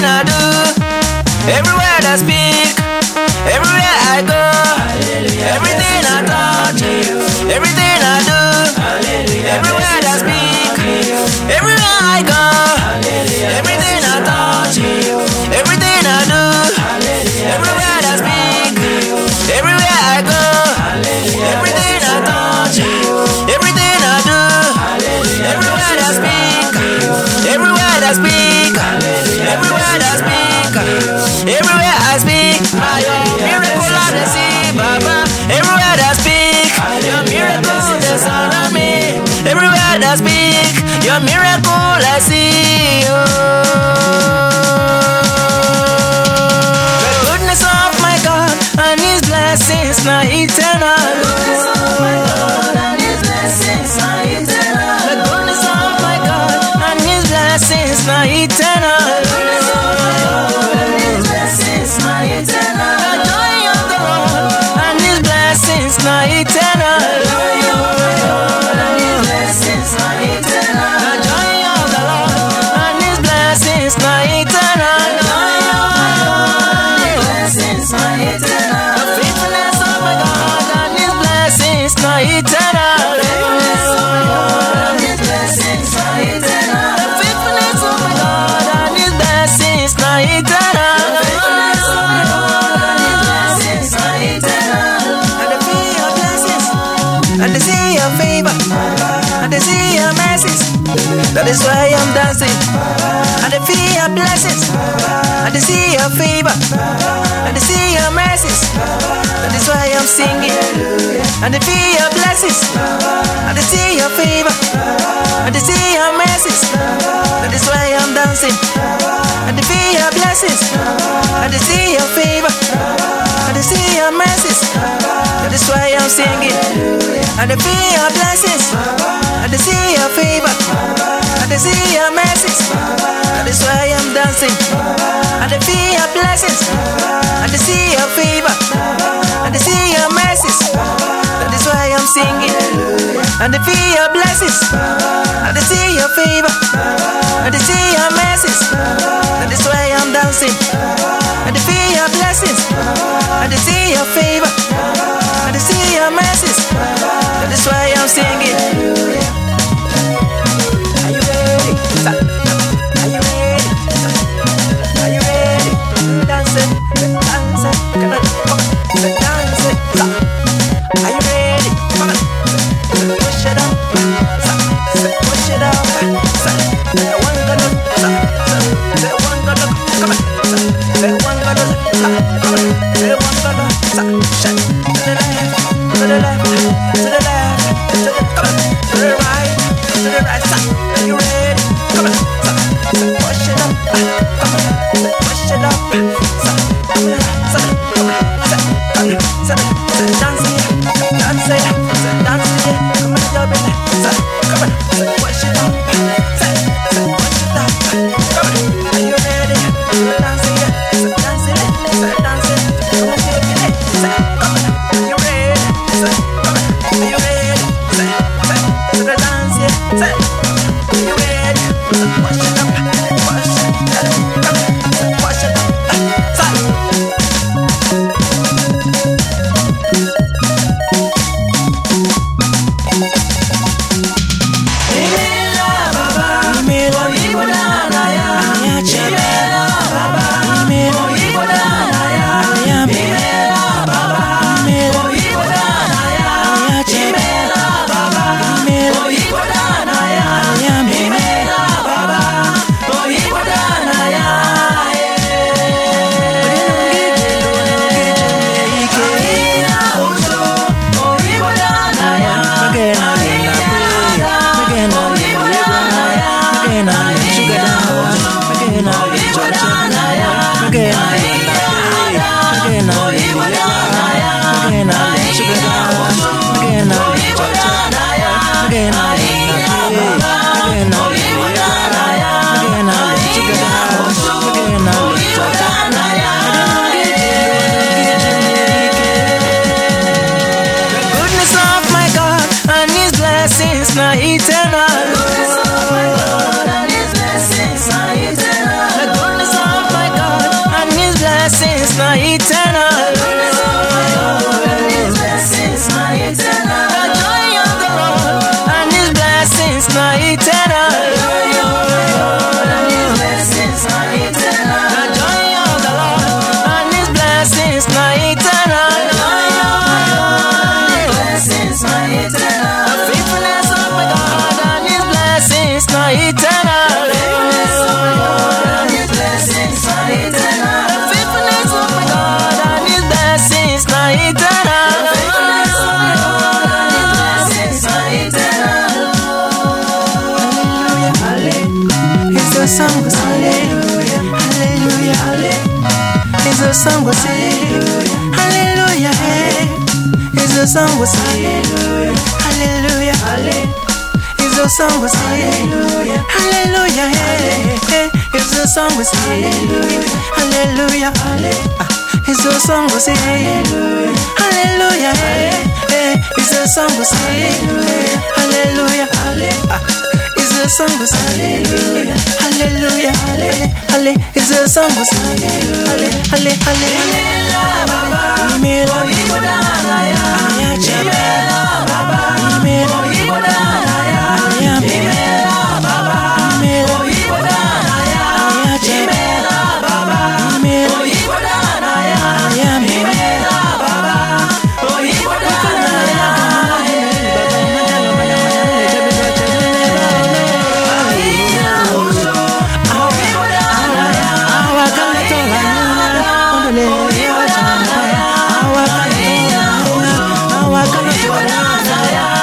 I do, everywhere I speak, everywhere I go, everything I touch, everything I do, everywhere I speak, everywhere I go, everything I touch, everything I do, everywhere I speak, everywhere I go, everything I touch, everything I do, everywhere I speak, everywhere I speak, everywhere I speak, everywhere I speak, your miracle I see, Baba. Everywhere I speak, your miracle is around me. Everywhere I speak, your miracle I see. The goodness of my God and His blessings now eternal. The goodness of my God and His blessings now eternal. The goodness of my God and His blessings now eternal. The goodness of my God and His blessings now eternal. The joy of the Lord and His blessings now eternal. The joy of my God and His blessings now eternal. The joy of the Lord and His blessings now eternal. The joy of my God and His blessings now eternal. The faithfulness of my God and His blessings now eternal. The faithfulness of my God and His blessings now eternal. The faithfulness of my God and His blessings now eternal. The faithfulness of my God and His blessings now eternal. And I feel your blessings, and I see your favor, and I see your mercies. That is why I'm dancing. And I feel your blessings, and I see your favor, and I see your mercies. That is why I'm singing. And I feel your blessings, and I see your favor, and I see your mercies. That is why I'm dancing. And I feel your blessings, and I see your favor, and I see your mercies. That is why I'm singing. And I feel your blessings, and I see your favor, and I see your mercies. That is why I'm dancing. And I feel your blessings, and I see your favor, and I see your mercies. That is why I'm singing. And I feel your blessings, and I see your favor, and I see your mercies. That is why I'm dancing. And I feel your blessings, and I see your favor, and I see your mercies. That is why I'm singing. Are you ready? Are you ready? Are you ready? Dancing, dancing, come on, dancing. Are you ready? Come on, push it up, push it up. One gonna, one gonna, come on. One gonna, come on. One gonna, shut to the left, to the left, to the left, to the, come on, to the right, to the right. Are you ready? Come on, push it up, come on, push it up. Come on, dance it, dance it, dance it. Come on, come on, push it up, push it up. Come on, are you ready? Dance it, dance it, dance it. Come on, take it. Come on, are you ready? Come on, are you ready? Dance it, are you ready? Push it up, push it up. Come on, push it up. eternal. The goodness of my God and His blessings are eternal. The goodness of my song we hallelujah, hallelujah. It's a song we hallelujah, hey. It's a song we hallelujah, hallelujah. It's a song we hallelujah, hallelujah, hey. It's a song we hallelujah, hallelujah. It's a song we hallelujah, hey. It's a song we hallelujah, hallelujah. It's a song we hallelujah, hallelujah, hallelujah. It's a song we hallelujah, hallelujah. Yeah.